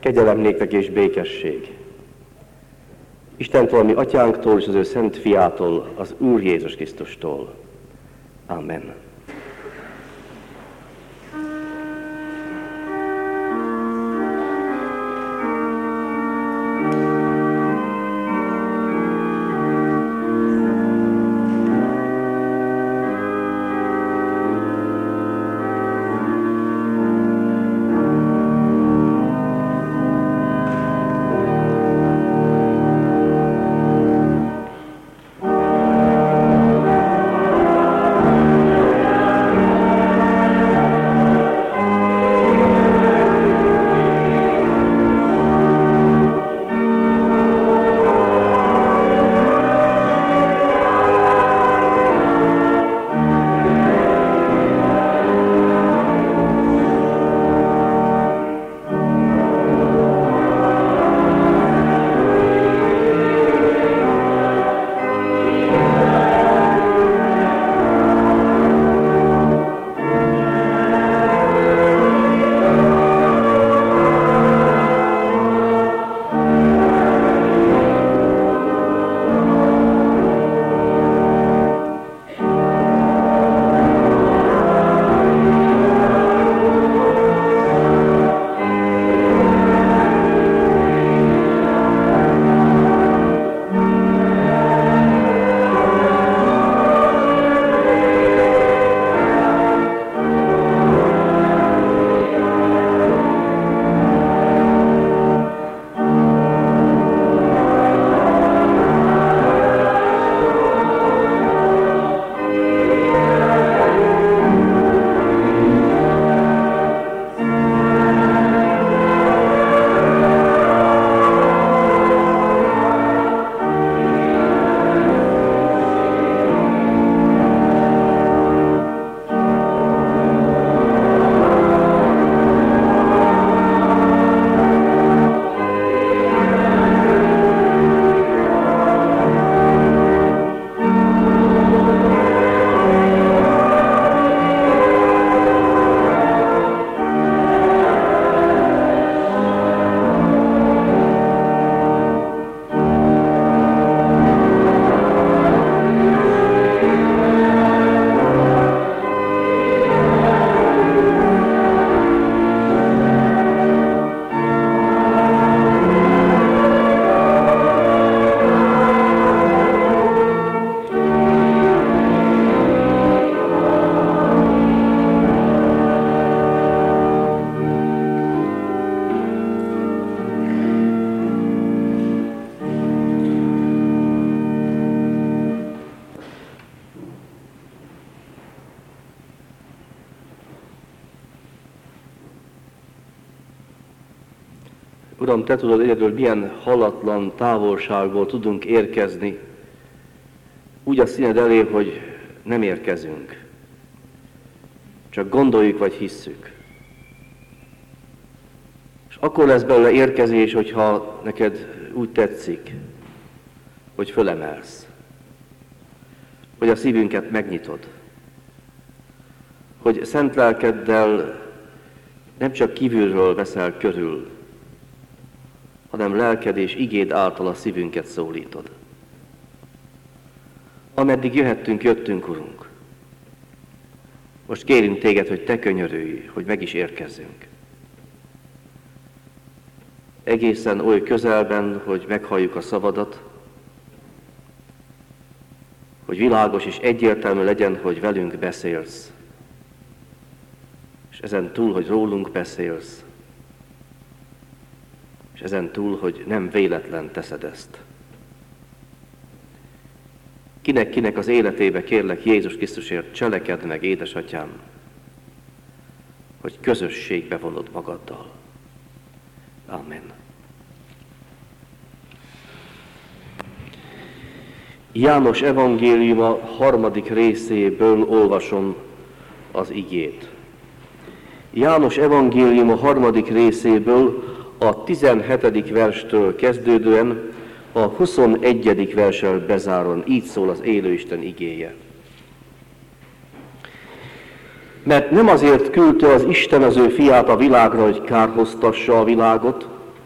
Kegyelem néktek és békesség Istentől, mi atyánktól és az ő szent fiától, az Úr Jézus Krisztustól. Amen. Uram, Te tudod egyedül, milyen hallatlan távolságból tudunk érkezni, úgy a színed elé, hogy nem érkezünk. Csak gondoljuk vagy hisszük. És akkor lesz belőle érkezés, hogyha neked úgy tetszik, hogy fölemelsz, hogy a szívünket megnyitod, hogy szent lelkeddel nem csak kívülről veszel körül, hanem lelked és igéd által a szívünket szólítod. Ameddig jöttünk, Urunk. Most kérünk Téged, hogy Te könyörülj, hogy meg is érkezzünk. Egészen oly közelben, hogy meghalljuk a szavadat, hogy világos és egyértelmű legyen, hogy velünk beszélsz, és ezen túl, hogy rólunk beszélsz, és ezen túl, hogy nem véletlen teszed ezt. Kinek az életébe kérlek Jézus Krisztusért cselekedd meg, édesatyám, hogy közösségbe vonod magaddal. Amen. János evangéliuma 3. részéből olvasom az igét. János evangéliuma 3. részéből a 17. verstől kezdődően a 21. verssel bezáron, így szól az élő Isten igéje. Mert nem azért küldte az Isten az ő fiát a világra, hogy kárhoztassa a világot,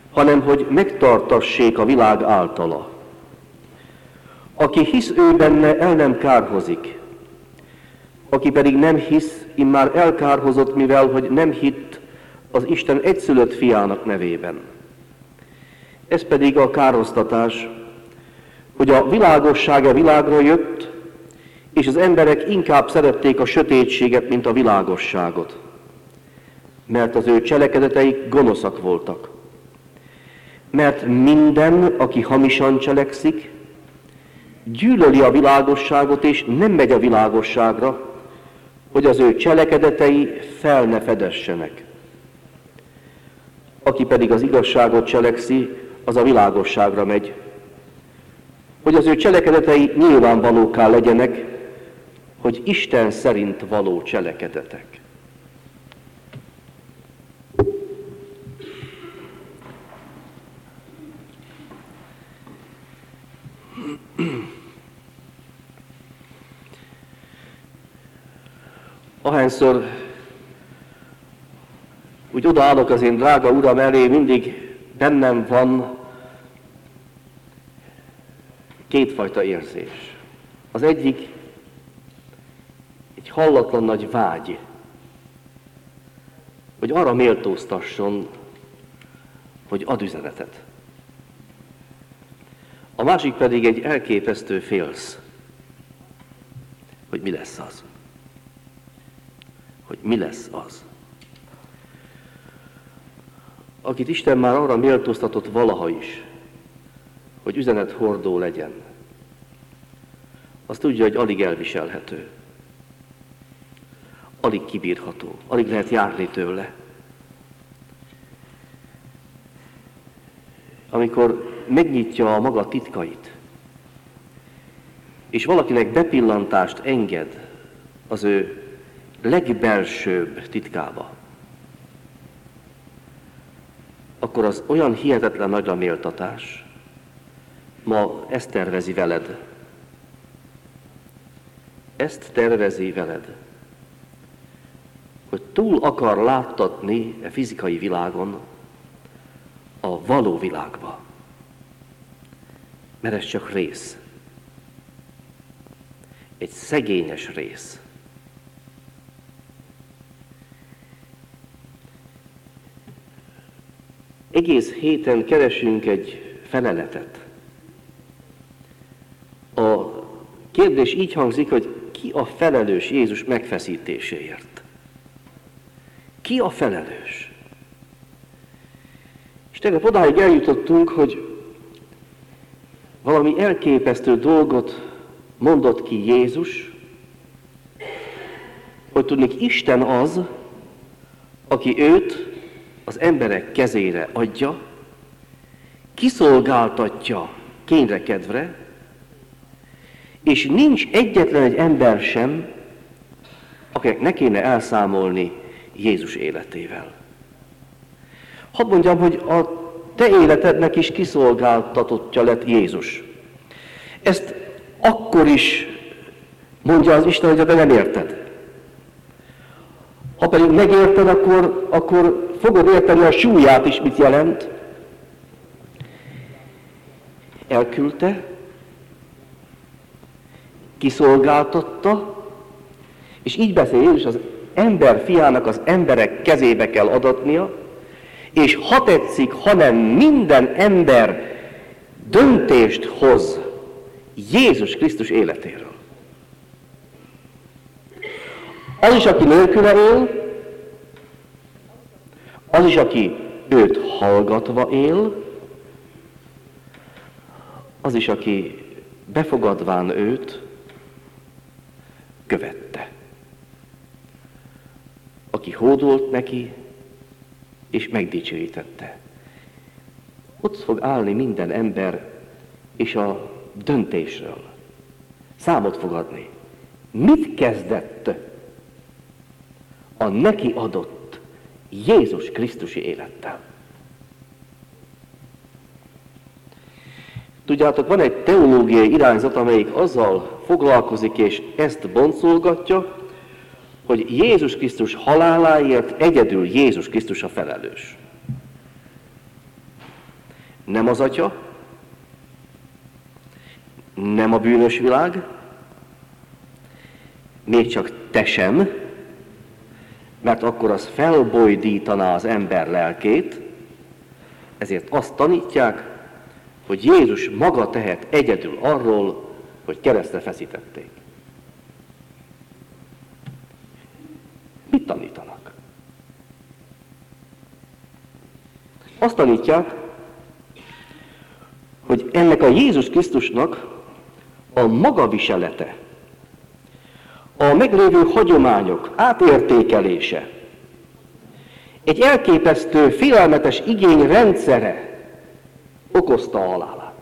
hanem hogy megtartassék a világ általa. Aki hisz ő benne, el nem kárhozik. Aki pedig nem hisz, immár elkárhozott, mivel hogy nem hitt az Isten egyszülött fiának nevében. Ez pedig a kárhoztatás, hogy a világossága világra jött, és az emberek inkább szerették a sötétséget, mint a világosságot, mert az ő cselekedeteik gonoszak voltak. Mert minden, aki hamisan cselekszik, gyűlöli a világosságot, és nem megy a világosságra, hogy az ő cselekedetei fel ne fedessenek. Aki pedig az igazságot cselekszi, az a világosságra megy, hogy az ő cselekedetei nyilvánvalókká legyenek, hogy Isten szerint való cselekedetek. Ahányszor úgy odaállok az én drága Uram elé, mindig bennem van kétfajta érzés. Az egyik egy hallatlan nagy vágy, hogy arra méltóztasson, hogy ad üzenetet. A másik pedig egy elképesztő félsz, hogy mi lesz az. Hogy mi lesz az. Akit Isten már arra méltóztatott valaha is, hogy üzenethordó legyen, az tudja, hogy alig elviselhető, alig kibírható, alig lehet járni tőle. Amikor megnyitja a maga titkait, és valakinek bepillantást enged az ő legbelsőbb titkába, akkor az olyan hihetetlen nagyra méltatás. Ma ezt tervezi veled. Ezt tervezi veled, hogy túl akar láttatni a fizikai világon a való világba. Mert ez csak rész. Egy szegényes rész. Egész héten keresünk egy feleletet. A kérdés így hangzik, hogy ki a felelős Jézus megfeszítéséért? Ki a felelős? És tegnap odáig eljutottunk, hogy valami elképesztő dolgot mondott ki Jézus, hogy tudnék, Isten az, aki őt az emberek kezére adja, kiszolgáltatja kényre-kedvre, és nincs egyetlen egy ember sem, akinek ne kéne elszámolni Jézus életével. Hadd mondjam, hogy a te életednek is kiszolgáltatottja lett Jézus. Ezt akkor is mondja az Isten, hogy te nem érted. Ha pedig megérted, akkor fogod érteni a súlyát is, mit jelent. Elküldte, kiszolgáltatta, és így beszél Jézus, az ember fiának az emberek kezébe kell adatnia, és ha tetszik, hanem minden ember döntést hoz Jézus Krisztus életéről. Az is, aki nélküle él, az is, aki őt hallgatva él, az is, aki befogadván őt, követte. Aki hódolt neki, és megdicsőítette. Ott fog állni minden ember, és a döntésről számot fog adni. Mit kezdett a neki adott Jézus Krisztusi élettel? Tudjátok, van egy teológiai irányzat, amelyik azzal foglalkozik, és ezt boncolgatja, hogy Jézus Krisztus haláláért egyedül Jézus Krisztus a felelős. nem az Atya, nem a bűnös világ, még csak te sem, mert akkor az felbojdítaná az ember lelkét, ezért azt tanítják, hogy Jézus maga tehet egyedül arról, hogy keresztre feszítették. Mit tanítanak? Azt tanítják, hogy ennek a Jézus Krisztusnak a magaviselete, a meglévő hagyományok átértékelése, egy elképesztő, félelmetes igény rendszere okozta a halálát.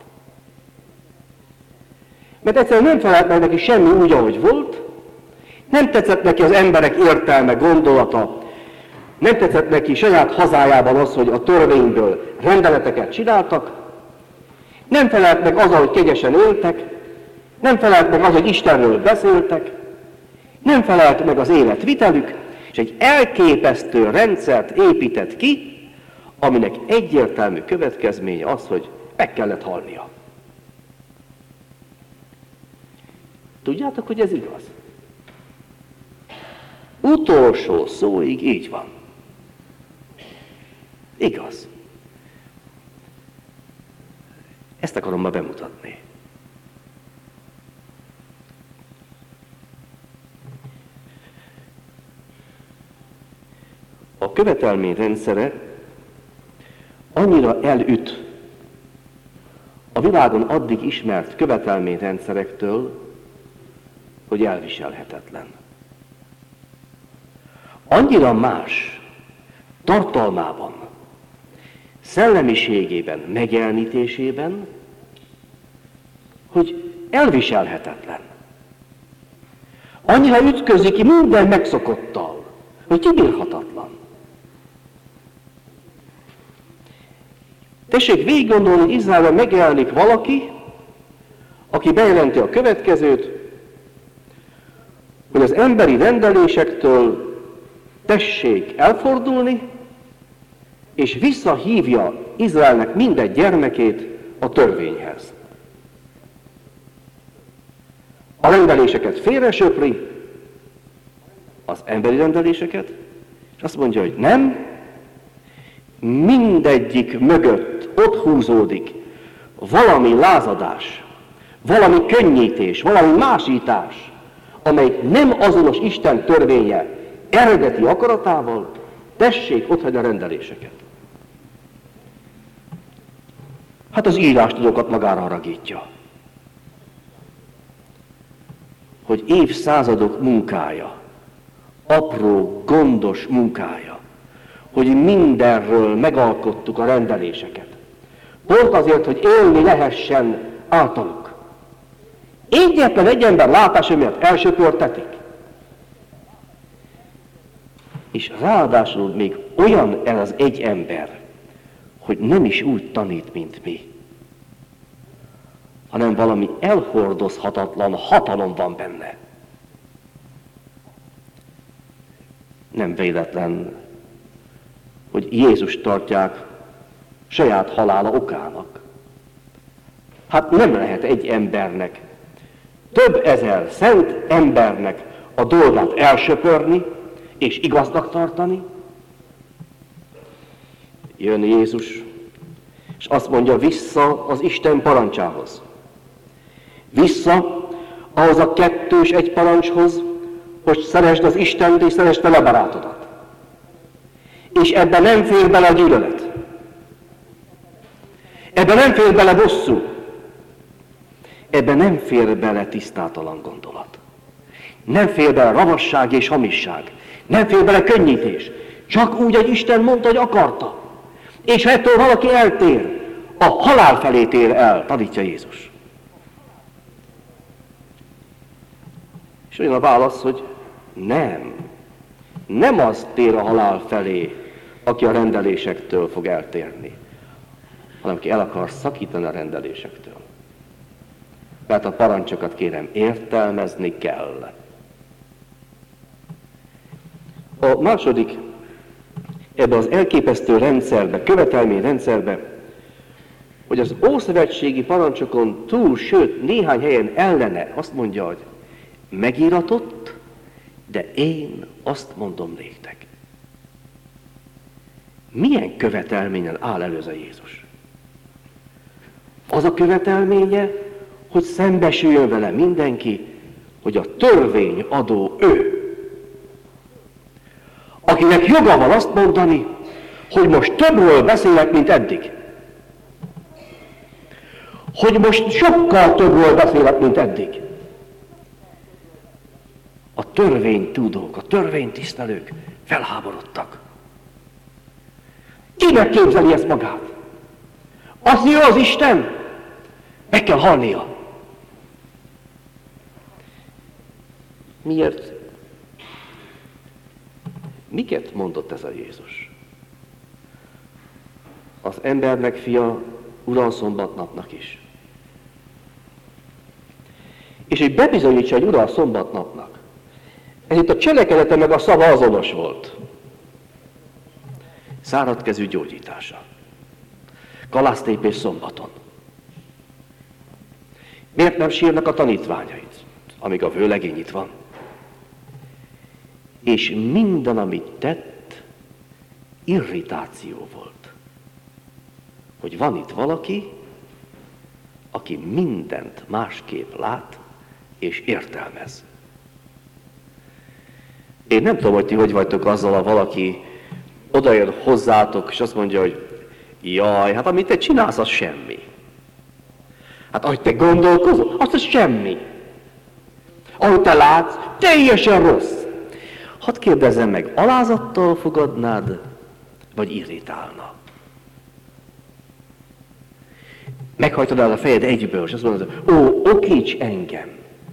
Mert egyszerűen nem felelt meg neki semmi úgy, ahogy volt, nem tetszett neki az emberek értelme, gondolata, nem tetszett neki saját hazájában az, hogy a törvényből rendeleteket csináltak, nem felelt meg az, ahogy kegyesen éltek, nem felelt meg az, hogy Istenről beszéltek, nem felelt meg az életvitelük, és egy elképesztő rendszert épített ki, aminek egyértelmű következménye az, hogy meg kellett halnia. Tudjátok, hogy ez igaz? Utolsó szóig így van. Igaz. Ezt akarom ma bemutatni. A követelmény rendszere annyira elüt a világon addig ismert követelményrendszerektől, hogy elviselhetetlen. Annyira más tartalmában, szellemiségében, megjelenítésében, hogy elviselhetetlen. Annyira ütközik ki minden megszokottal, hogy kibírhatatlan. Tessék végig gondolni, hogy Izraelben megjelenik valaki, aki bejelenti a következőt, hogy az emberi rendelésektől tessék elfordulni, és visszahívja Izraelnek minden gyermekét a törvényhez. A rendeléseket félresöpri, az emberi rendeléseket, és azt mondja, hogy nem, mindegyik mögött ott húzódik valami lázadás, valami könnyítés, valami másítás, amely nem azonos Isten törvénye eredeti akaratával, tessék otthagyni a rendeléseket. Hát az írástudókat magára haragítja, hogy évszázadok munkája, apró, gondos munkája, hogy mindenről megalkottuk a rendeléseket. Pont azért, hogy élni lehessen általuk. Egyetlen egy ember látása miatt elsöpörtetik. És ráadásul még olyan ez az egy ember, hogy nem is úgy tanít, mint mi, hanem valami elhordozhatatlan hatalom van benne. Nem véletlen, hogy Jézust tartják saját halála okának. Hát nem lehet egy embernek, több ezer szent embernek a dolgát elsöpörni és igaznak tartani. Jön Jézus, és azt mondja, vissza az Isten parancsához. Vissza ahhoz a kettős egy parancshoz, hogy szeresd az Istent és szeresd vele barátodat. És ebben nem fér bele a gyűlölet. Ebben nem fér bele bosszú. Ebben nem fér bele tisztátalan gondolat. Nem fér bele ravasság és hamisság. Nem fér bele könnyítés. Csak úgy, hogy Isten mondta, hogy akarta. És ha ettől valaki eltér, a halál felé tér el, tanítja Jézus. És olyan a válasz, hogy nem az tér a halál felé, aki a rendelésektől fog eltérni, hanem aki el akar szakítani a rendelésektől. Mert a parancsokat, kérem, értelmezni kell. A második ebbe az elképesztő rendszerbe, követelményrendszerbe hogy az ószövetségi parancsokon túl, sőt néhány helyen ellene azt mondja, hogy megíratott, de én azt mondom néktek. Milyen követelményen áll elő ez a Jézus? Az a követelménye, hogy szembesüljön vele mindenki, hogy a törvényadó ő. Akinek joga van azt mondani, hogy most többről beszélek, mint eddig. Hogy most sokkal többről beszélek, mint eddig. A törvénytudók, a törvénytisztelők felháborodtak. Kinek képzeli ezt magát? Azt jó az Isten? Meg kell halnia. Miért? Miket mondott ez a Jézus? Az embernek fia uralszombatnapnak is. És hogy bebizonyítsa egy uralszombatnapnak, ez itt a cselekedete meg a szava azonos volt. Száradkezű gyógyítása. Kalásztépés szombaton. Miért nem sírnak a tanítványait, amíg a vőlegény itt van? És minden, amit tett, irritáció volt. Hogy van itt valaki, aki mindent másképp lát és értelmez. Én nem tudom, hogy ti hogy vagytok azzal, ha valaki odajön hozzátok, és azt mondja, hogy jaj, hát amit te csinálsz, az semmi. Hát ahogy te gondolkozol, az semmi. Ahogy te látsz, teljesen rossz. Hadd kérdezzem meg, alázattal fogadnád, vagy irritálna? Meghajtod el a fejed egyből, és azt mondod, okíts engem.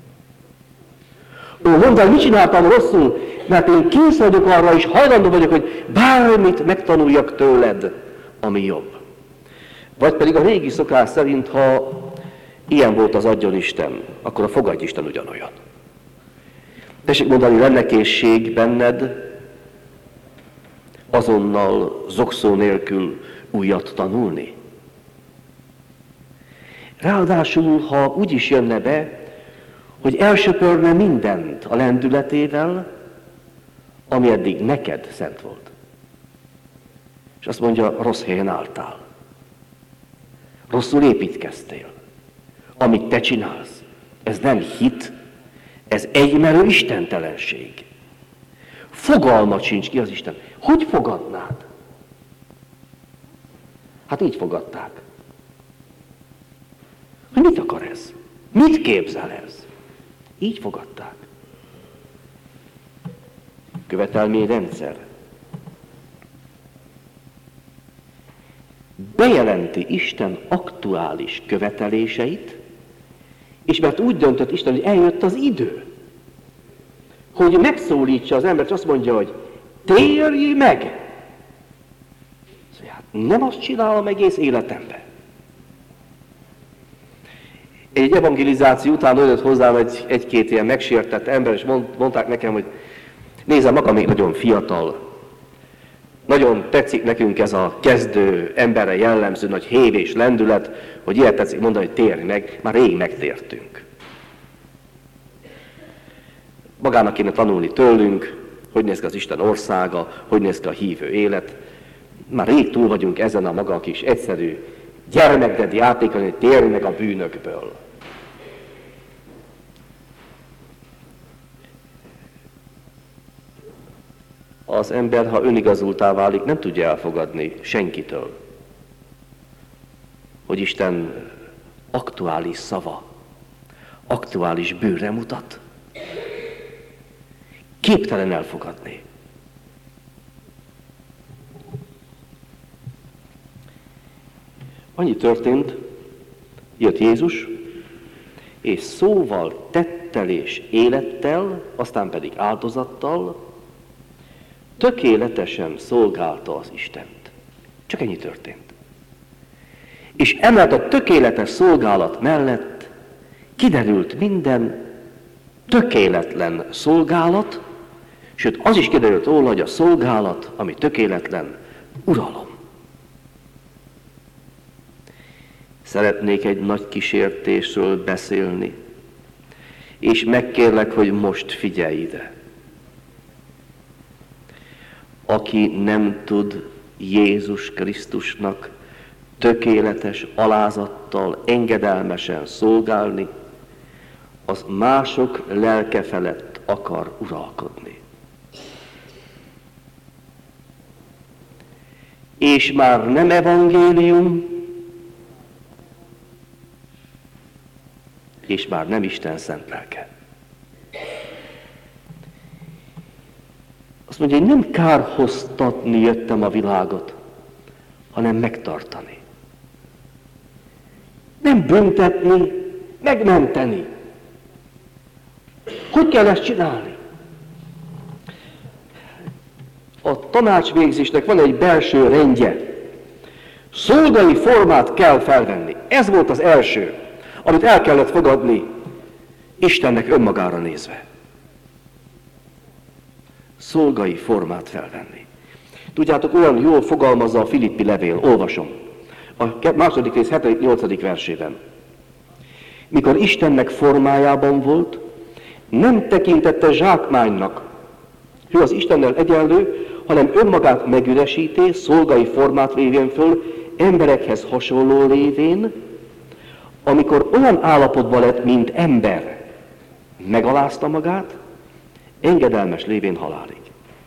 Mondd el, mit csináltam rosszul, mert én kész vagyok arra, és hajlandó vagyok, hogy bármit megtanuljak tőled, ami jobb. Vagy pedig a régi szokás szerint, ha ilyen volt az adjon Isten, akkor a fogadj Isten ugyanolyan. Tessék mondani, lenne készség benned azonnal zokszó nélkül újat tanulni? Ráadásul, ha úgy is jönne be, hogy elsöpörne mindent a lendületével, ami eddig neked szent volt. És azt mondja, rossz helyen álltál. Rosszul építkeztél. Amit te csinálsz, ez nem hit, ez egymerő istentelenség. Fogalmat sincs ki az Isten. Hogy fogadnád? Hát így fogadták. Hogy mit akar ez? Mit képzel ez? Így fogadták. Követelményrendszer. Bejelenti Isten aktuális követeléseit, és mert úgy döntött Isten, hogy eljött az idő, hogy megszólítsa az embert, és azt mondja, hogy térj meg! Szóval, hát nem azt csinálom egész életemben. Egy evangelizáció után jött hozzám egy-két ilyen megsértett ember, és mondták nekem, hogy nézze, maga még nagyon fiatal. Nagyon tetszik nekünk ez a kezdő emberre jellemző nagy hév és lendület, hogy ilyet tetszik mondani, hogy térj meg, már rég megtértünk. Magának kéne tanulni tőlünk, hogy néz ki az Isten országa, hogy néz ki a hívő élet. Már rég túl vagyunk ezen a maga kis egyszerű gyermekdedi játékon, hogy térj meg a bűnökből. Az ember, ha önigazultá válik, nem tudja elfogadni senkitől, hogy Isten aktuális szava, aktuális bűnre mutat. Képtelen elfogadni. Annyi történt, jött Jézus, és szóval, tettel és élettel, aztán pedig áldozattal tökéletesen szolgálta az Istent. Csak ennyi történt. És emellett a tökéletes szolgálat mellett kiderült minden tökéletlen szolgálat, sőt az is kiderült róla, hogy a szolgálat, ami tökéletlen, uralom. szeretnék egy nagy kísértésről beszélni, és megkérlek, hogy most figyelj ide. Aki nem tud Jézus Krisztusnak tökéletes alázattal, engedelmesen szolgálni, az mások lelke felett akar uralkodni. És már nem evangélium, és már nem Isten szent lelke. Azt mondja, hogy nem kárhoztatni jöttem a világot, hanem megtartani. Nem büntetni, megmenteni. Hogy kell ezt csinálni? A tanácsvégzésnek van egy belső rendje. Szolgai formát kell felvenni. Ez volt az első, amit el kellett fogadni Istennek önmagára nézve. Szolgai formát felvenni. Tudjátok, olyan jól fogalmazza a Filippi levél, olvasom. A második rész 7.-8. versében. Mikor Istennek formájában volt, nem tekintette zsákmánynak, ő az Istennel egyenlő, hanem önmagát megüresíté, szolgai formát vévén föl, emberekhez hasonló lévén, amikor olyan állapotban lett, mint ember, megalázta magát, engedelmes lévén halálig.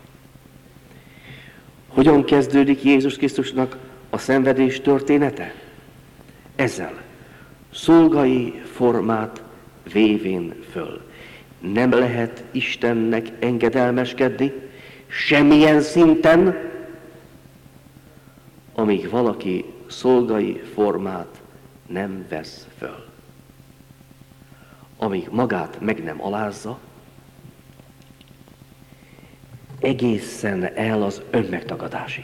Hogyan kezdődik Jézus Krisztusnak a szenvedés története? Ezzel. Szolgai formát vévén föl. Nem lehet Istennek engedelmeskedni semmilyen szinten, amíg valaki szolgai formát nem vesz föl. Amíg magát meg nem alázza, egészen el az önmegtagadásig.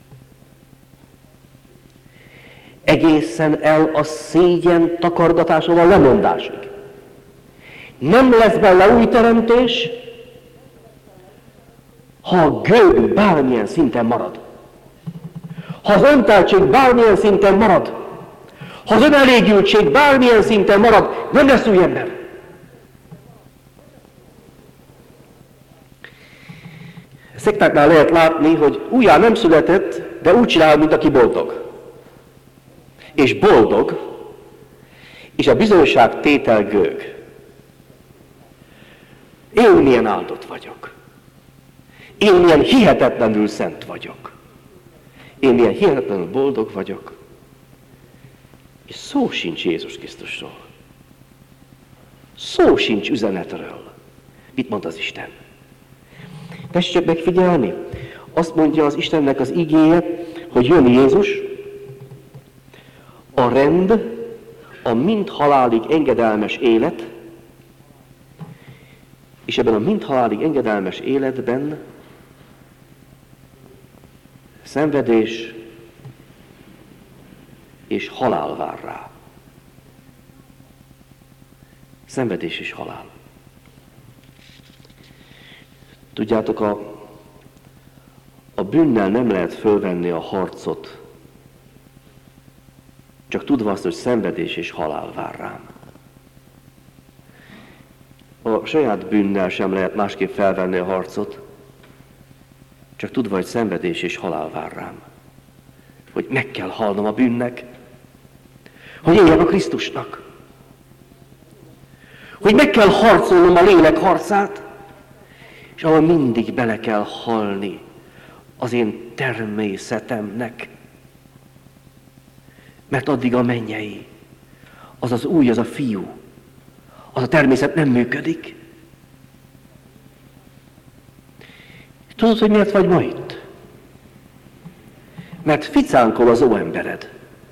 Egészen el a szégyen takargatásról a lemondásig. Nem lesz benne új teremtés, ha a gőg bármilyen szinten marad. Ha az önteltség bármilyen szinten marad. Ha az önelégültség bármilyen szinten marad, nem lesz új ember. Szektáknál lehet látni, hogy újjá nem született, de úgy csinál, mint aki boldog. És boldog, és a bizonyság tétel gőg. Én milyen áldott vagyok. Én milyen hihetetlenül szent vagyok. Én milyen hihetetlenül boldog vagyok. És szó sincs Jézus Krisztusról. Szó sincs üzenetről. Mit mond az Isten? Tessék megfigyelni. Azt mondja az Istennek az igéje, hogy jön Jézus, a rend, a mind halálig engedelmes élet, és ebben a mind halálig engedelmes életben szenvedés és halál vár rá. Szenvedés és halál. Tudjátok, a bűnnel nem lehet fölvenni a harcot, csak tudva azt, hogy szenvedés és halál vár rám. A saját bűnnel sem lehet másképp felvenni a harcot, csak tudva, hogy szenvedés és halál vár rám. Hogy meg kell halnom a bűnnek, hogy éljem a Krisztusnak. Hogy meg kell harcolnom a lélek harcát, és ahol mindig bele kell halni az én természetemnek. Mert addig a mennyei, az az új, az a fiú, az a természet nem működik. Tudod, hogy miért vagy ma itt? Mert ficánkol az óembered.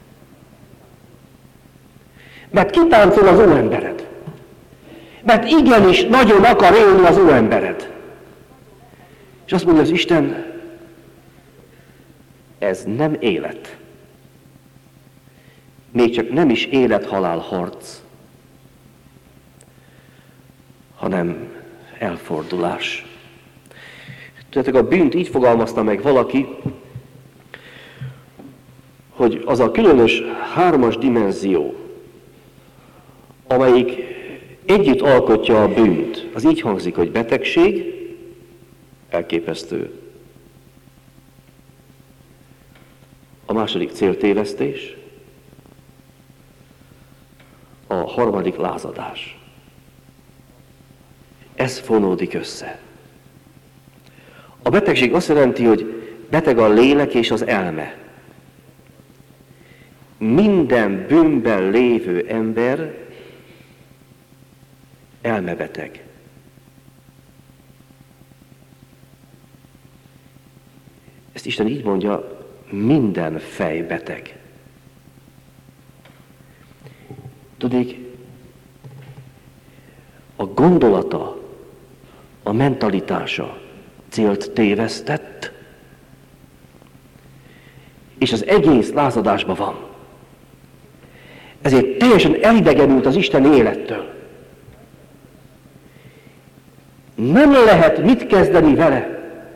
Mert kitáncol az óembered. Mert igenis nagyon akar élni az óembered. És azt mondja az Isten, ez nem élet. Még csak nem is élet-halál harc, hanem elfordulás. Tudjátok, a bűnt így fogalmazta meg valaki, hogy az a különös hármas dimenzió, amelyik együtt alkotja a bűnt, az így hangzik, hogy betegség, elképesztő. A második céltévesztés, a harmadik lázadás. Ez fonódik össze. A betegség azt jelenti, hogy beteg a lélek és az elme. Minden bűnben lévő ember elmebeteg. Ezt Isten így mondja, minden fej beteg. Tudnék, a gondolata, a mentalitása célt tévesztett, és az egész lázadásban van. Ezért teljesen elidegenült az Isten élettől. Nem lehet mit kezdeni vele.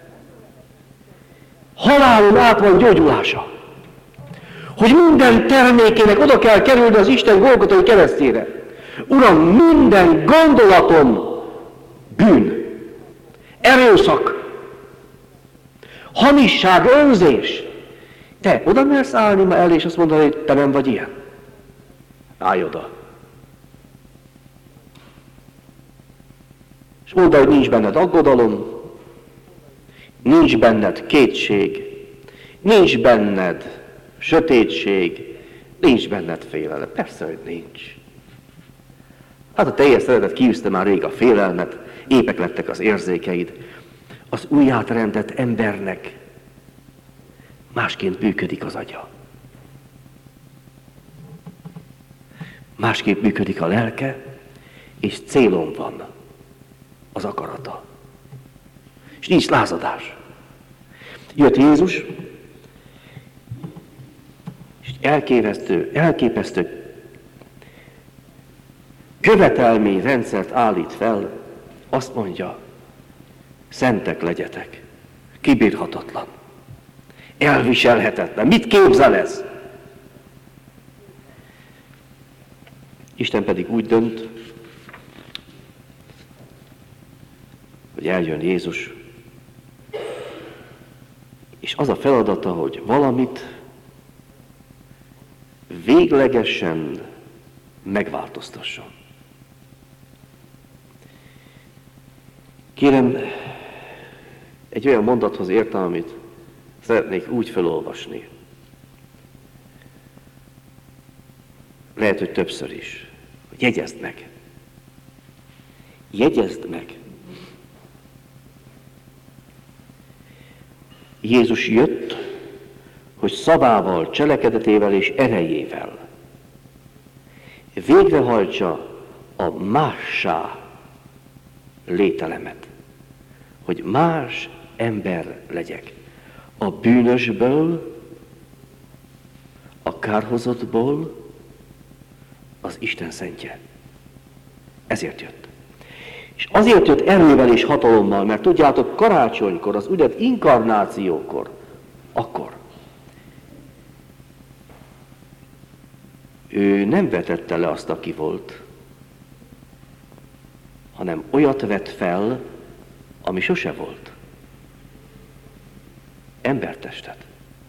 Halálon át van gyógyulása. Hogy minden termékének oda kell kerülni az Isten Golgotai keresztjére. Uram, minden gondolatom bűn, erőszak, hamisság, önzés. Te oda mersz állni ma el, és azt mondani, hogy te nem vagy ilyen? Állj oda. És mondd, hogy nincs benned aggodalom, nincs benned kétség, nincs benned sötétség, nincs benned félelem. Persze, hogy nincs. Hát a teljes szeretet kiűzte már rég a félelmet, épek lettek az érzékeid. Az újjáteremtett embernek másként működik az agya. Másképp működik a lelke, és célon van az akarata. És nincs lázadás. Jött Jézus, és elképesztő követelményrendszert állít fel, azt mondja, szentek legyetek, kibírhatatlan, elviselhetetlen. Mit képzel ez? Isten pedig úgy dönt, hogy eljön Jézus, és az a feladata, hogy valamit véglegesen megváltoztasson. Kérem, egy olyan mondathoz értem, amit szeretnék úgy felolvasni. Lehet, hogy többször is. Hogy jegyezd meg. Jegyezd meg. Jézus jött, hogy szavával, cselekedetével és erejével végrehajtsa a mássá lételemet. Hogy más ember legyek. A bűnösből, a kárhozottból az Isten szentje. Ezért jött. És azért jött erővel és hatalommal, mert tudjátok, karácsonykor, az úgynevezett inkarnációkor, akkor ő nem vetette le azt, aki volt, hanem olyat vett fel, ami sose volt. Embertestet.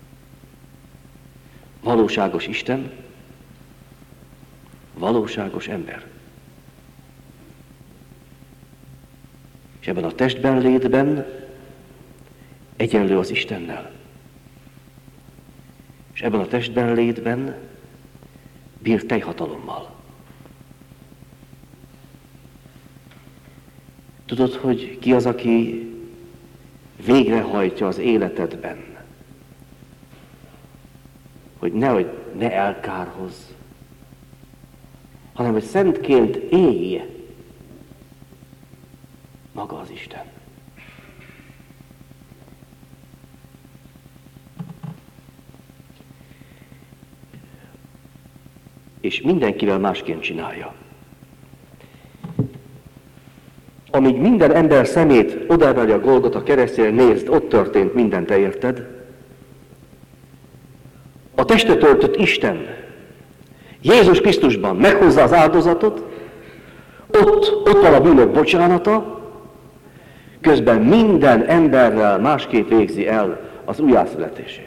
Valóságos Isten, valóságos ember. És ebben a testben létben egyenlő az Istennel. És ebben a testben létben bír teljhatalommal. Tudod, hogy ki az, aki végrehajtja az életedben, hogy ne elkárhozz, hanem hogy szentként élj, maga az Isten. És mindenkivel másként csinálja. Amíg minden ember szemét odaemelje a Golgota keresztjére, nézd, ott történt minden, te érted? A te testet öltött Isten Jézus Krisztusban meghozza az áldozatot, ott van a bűnök bocsánata, közben minden emberrel másképp végzi el az újjászületését.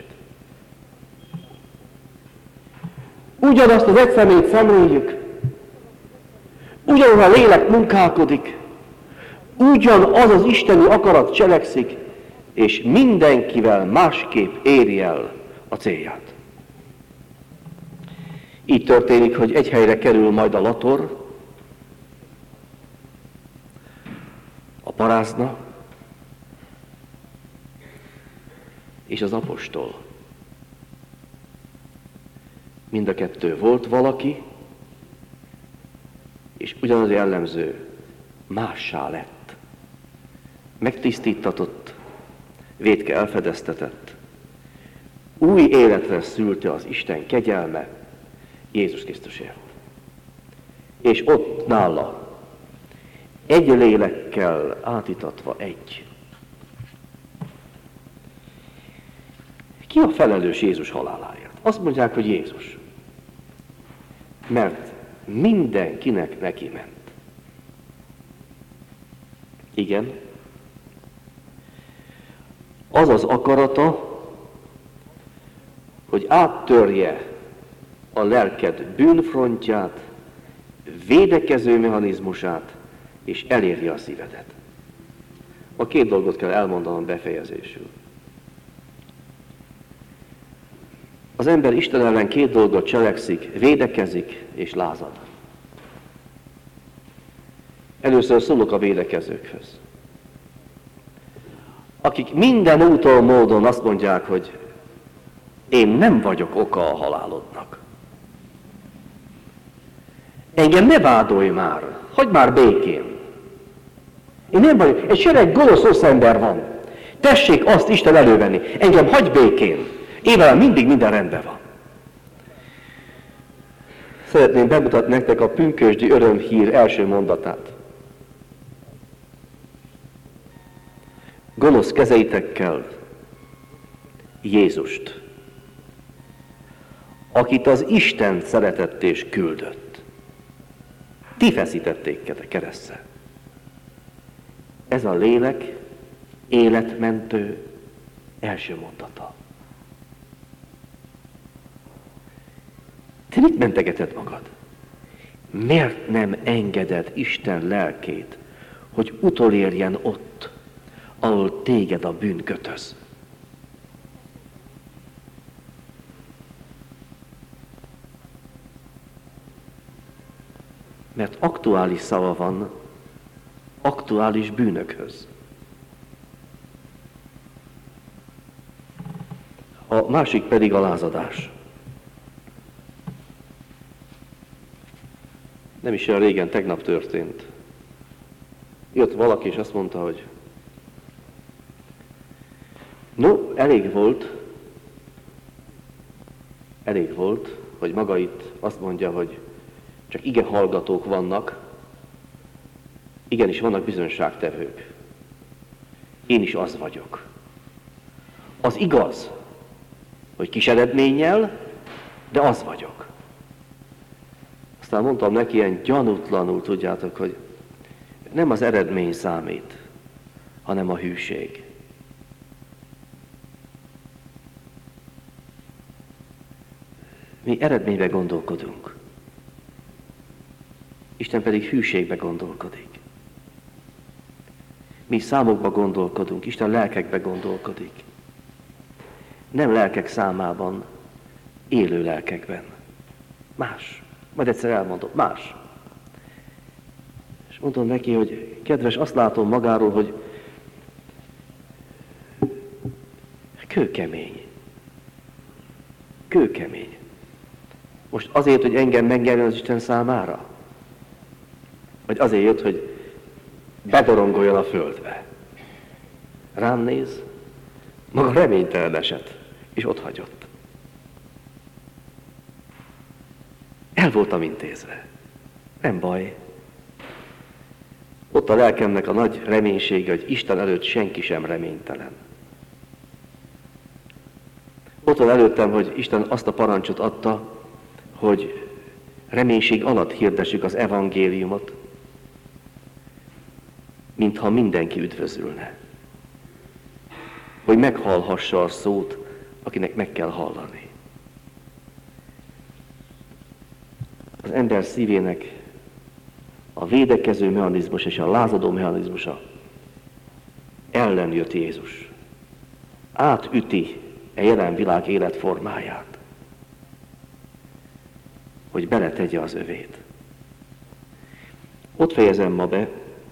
Ugyanazt az egy személyt szemléljük, ugyanaz a lélek munkálkodik, ugyanaz az isteni akarat cselekszik, és mindenkivel másképp éri el a célját. Így történik, hogy egy helyre kerül majd a lator, a parázna és az apostol. Mind a kettő volt valaki, és ugyanaz jellemző, mássá lett. Megtisztítatott, vétke elfedeztetett, új életre szülte az Isten kegyelme Jézus Krisztusért. És ott nála, egy lélekkel átítatva egy. Ki a felelős Jézus haláláért? Azt mondják, hogy Jézus. Mert mindenkinek neki ment. Igen. Az az akarata, hogy áttörje a lelked bűnfrontját, védekező mechanizmusát, és elérje a szívedet. A két dolgot kell elmondanom befejezésül. Az ember Isten ellen két dolgot cselekszik, védekezik és lázad. Először szólok a védekezőkhöz. Akik minden úton, módon azt mondják, hogy én nem vagyok oka a halálodnak. Engem ne vádolj már, hagyd már békén. Én nem vagyok, egy sereg gonosz rossz ember van. Tessék azt Isten elővenni, engem hagyj békén. Én velem mindig minden rendben van. Szeretném bemutatni nektek a pünkösdi örömhír első mondatát. Gonosz kezeitekkel Jézust, akit az Isten szeretett és küldött. Ti feszítették keresztre. Ez a lélek életmentő első mondata. Te mit mentegeted magad? Miért nem engeded Isten lelkét, hogy utolérjen ott, ahol téged a bűn kötöz? Mert aktuális szava van aktuális bűnökhöz. A másik pedig a lázadás. Nem is olyan régen, tegnap történt. Jött valaki és azt mondta, hogy no, elég volt, hogy maga itt azt mondja, hogy csak ige hallgatók vannak, igenis vannak bizonyságtevők. Én is az vagyok. Az igaz, hogy kis eredménnyel, de az vagyok. Aztán mondtam neki ilyen gyanútlanul, tudjátok, hogy nem az eredmény számít, hanem a hűség. Mi eredménybe gondolkodunk. Isten pedig hűségbe gondolkodik. Mi számokba gondolkodunk, Isten lelkekbe gondolkodik. Nem lelkek számában, élő lelkekben. Más. Majd egyszer elmondom. Más. És mondom neki, hogy kedves, azt látom magáról, hogy kőkemény. Kőkemény. Most azért, hogy engem megnyerjen az Isten számára? Vagy azért jött, hogy bedorongoljon a földbe. Rám néz, maga reménytelen esett, és ott hagyott. El voltam intézve. Nem baj. Ott a lelkemnek a nagy reménysége, hogy Isten előtt senki sem reménytelen. Ott van van előttem, hogy Isten azt a parancsot adta, hogy reménység alatt hirdessük az evangéliumot, mintha mindenki üdvözülne. Hogy meghallhassa a szót, akinek meg kell hallani. Az ember szívének a védekező mechanizmus és a lázadó mechanizmusa ellen jött Jézus. Átüti a jelen világ életformáját, hogy beletegye az övét. Ott fejezem ma be,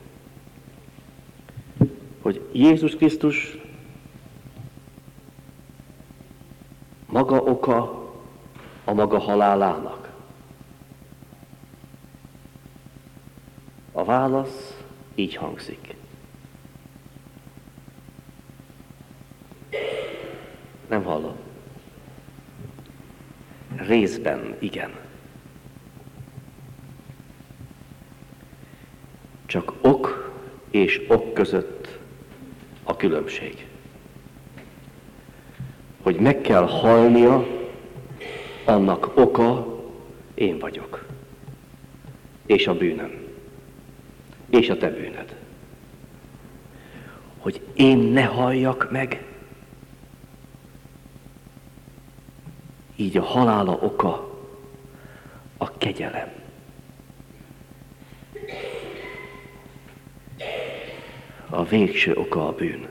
hogy Jézus Krisztus maga oka a maga halálának. A válasz így hangzik. Nem hallom. Részben igen. Csak ok és ok között a különbség. Hogy meg kell halnia, annak oka én vagyok. És a bűnöm. És a te bűnöd. Hogy én ne halljak meg, így a halála oka a kegyelem. A végső oka a bűn.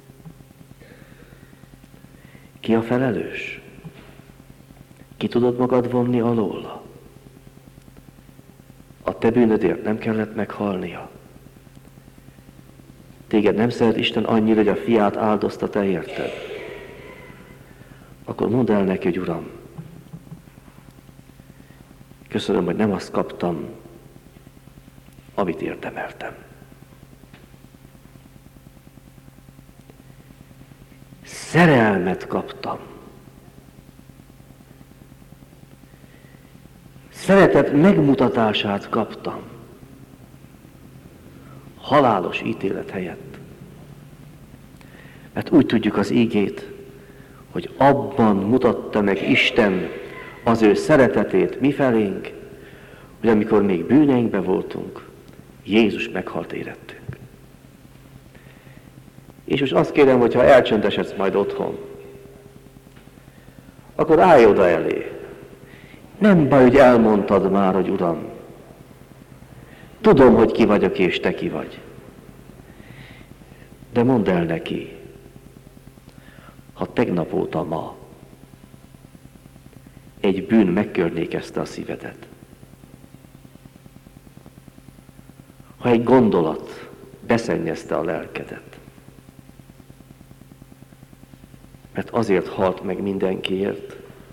Ki a felelős? Ki tudod magad vonni alóla? A te bűnödért nem kellett meghalnia. Téged nem szeret Isten annyira, hogy a fiát áldozta te érted. Akkor mondd el neki, hogy Uram, köszönöm, hogy nem azt kaptam, amit érdemeltem. Szerelmet kaptam. Szeretet megmutatását kaptam. Halálos ítélet helyett. Mert úgy tudjuk az ígét, hogy abban mutatta meg Isten az ő szeretetét mifelénk, hogy amikor még bűneinkben voltunk, Jézus meghalt érettünk. És most azt kérem, hogyha elcsöndesedsz majd otthon, akkor állj oda elé. Nem baj, hogy elmondtad már, hogy Uram, tudom, hogy ki vagyok és te ki vagy. De mondd el neki, ha tegnap óta ma egy bűn megkörnyékezte a szívedet, ha egy gondolat beszennyezte a lelkedet, mert azért halt meg mindenkiért,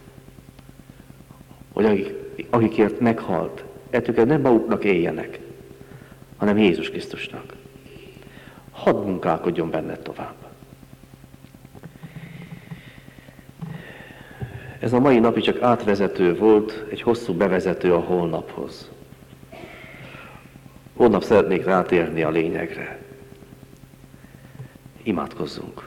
hogy akikért meghalt, ettől nem maguknak éljenek, hanem Jézus Krisztusnak. Hadd munkálkodjon benned tovább. Ez a mai napi csak átvezető volt, egy hosszú bevezető a holnaphoz. Holnap szeretnék rátérni a lényegre. Imádkozzunk.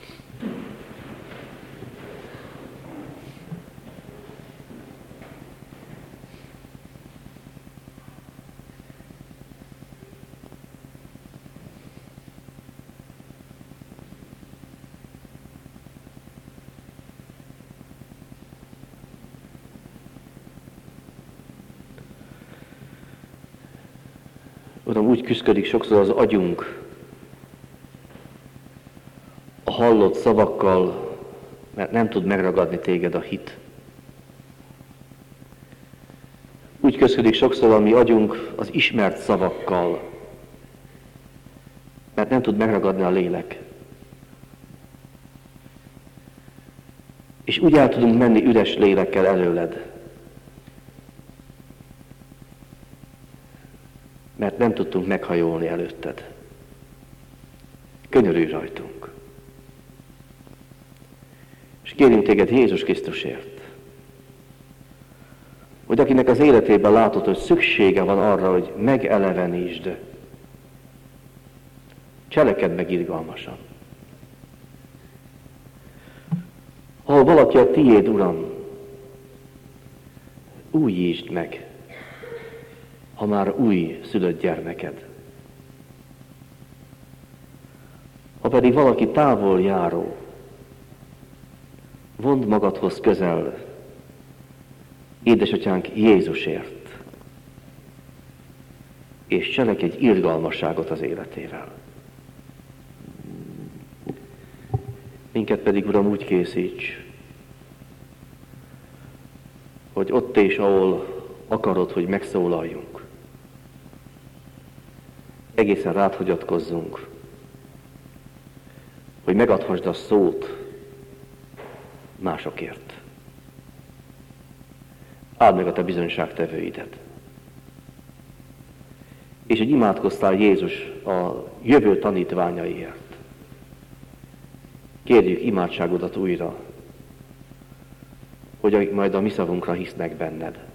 Uram, úgy küszködik sokszor az agyunk a hallott szavakkal, mert nem tud megragadni téged a hit. Úgy küszködik sokszor a mi agyunk az ismert szavakkal, mert nem tud megragadni a lélek. És úgy el tudunk menni üres lélekkel előled, mert nem tudtunk meghajolni előtted. Könyörülj rajtunk. És kérünk téged Jézus Krisztusért, hogy akinek az életében látod, hogy szüksége van arra, hogy megelevenítsd, cselekedj meg irgalmasan. Ahol Ha valaki a tiéd, Uram, újítsd meg, ha már új szülött gyermeked. Ha pedig valaki távol járó, vondd magadhoz közel, édesatyánk Jézusért, és cselekedj irgalmasságot az életével. Minket pedig, Uram, úgy készíts, hogy ott és ahol akarod, hogy megszólaljunk, egészen rád hagyatkozzunk, hogy megadhassd a szót másokért. Áld meg a te bizonyságtevőidet. És hogy imádkoztál Jézus a jövő tanítványaiért. Kérjük imádságodat újra, hogy majd a mi szavunkra hisznek benned.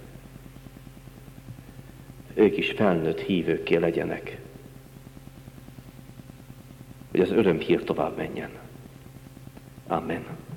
Ők is felnőtt hívőkké legyenek, hogy az örömhír tovább menjen. Amen.